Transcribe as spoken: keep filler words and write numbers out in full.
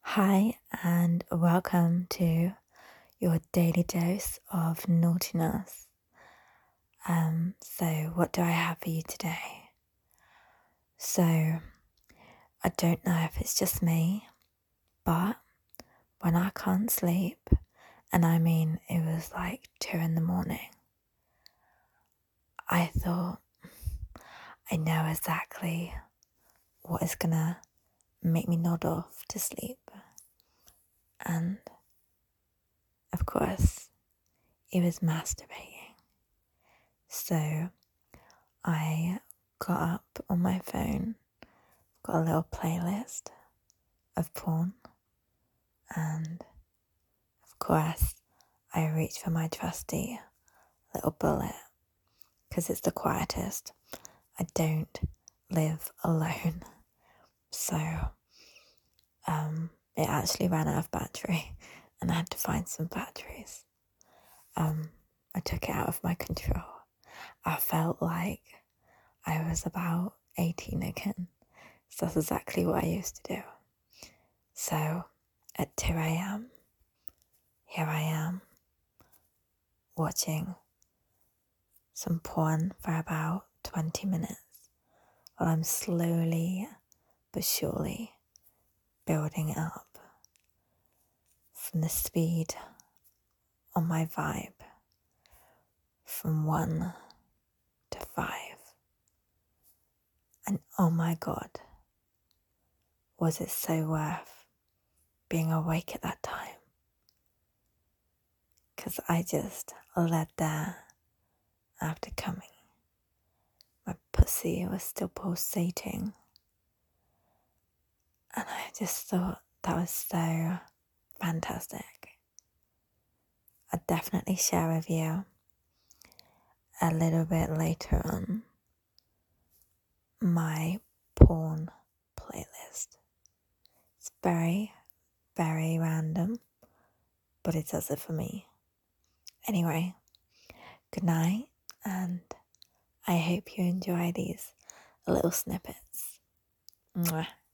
Hi, and welcome to your daily dose of naughtiness. Um, so, what do I have for you today? So, I don't know if it's just me, but when I can't sleep, and I mean it was like two in the morning, I thought, I know exactly what is gonna make me nod off to sleep. And of course, it was masturbating. So I got up on my phone, got a little playlist of porn, and of course, I reached for my trusty little bullet because it's the quietest. I don't live alone, so um, it actually ran out of battery, and I had to find some batteries. Um, I took it out of my control. I felt like I was about eighteen again. So that's exactly what I used to do. So at two a.m, here I am watching some porn for about twenty minutes while I'm slowly but surely building up from the speed on my vibe from one to five. And oh my God, was it so worth being awake at that time? Because I just lay there after coming. My pussy was still pulsating. And I just thought that was so fantastic. I'll definitely share with you a little bit later on my porn playlist. It's very, very random, but it does it for me. Anyway, good night, and I hope you enjoy these little snippets. Mwah.